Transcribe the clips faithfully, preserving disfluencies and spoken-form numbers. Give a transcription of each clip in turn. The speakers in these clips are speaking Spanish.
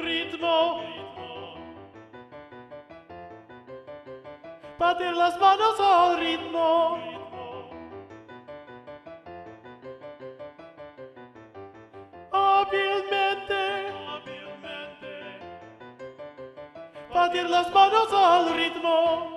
ritmo. Batir las manos al ritmo. Hábilmente. Batir las manos al ritmo.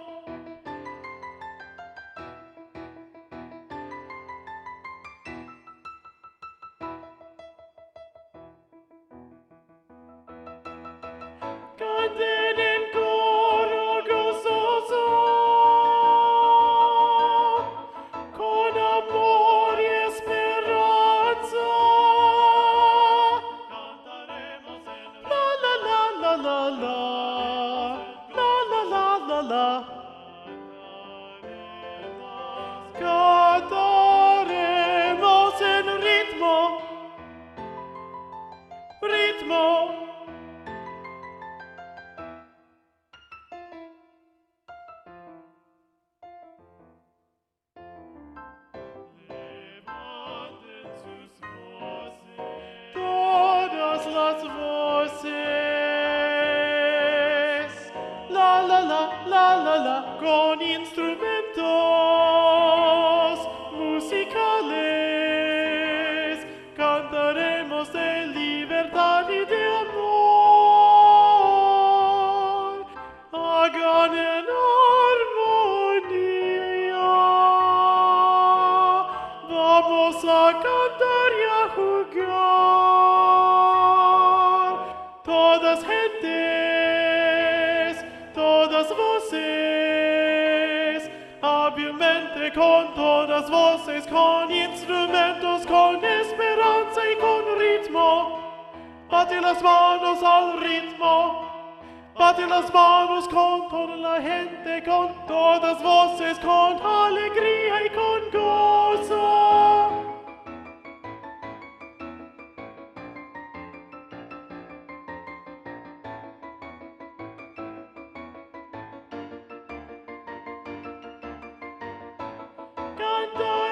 Canten en coro gozoso, con amor y esperanza. Cantaremos en la la la la la la, la la la la la. Cantaremos en ritmo, ritmo. Todas las voces, la la la la la la, con instrumentos musicales, cantaremos de libertad y de amor. Hagan en armonía, vamos a cantar y a jugar. Todas gentes, todas voces, hábilmente con todas voces, con instrumentos, con esperanza y con ritmo. Bate las manos al ritmo. Bate las manos con toda la gente, con todas voces, con alegría y con gozo. Canta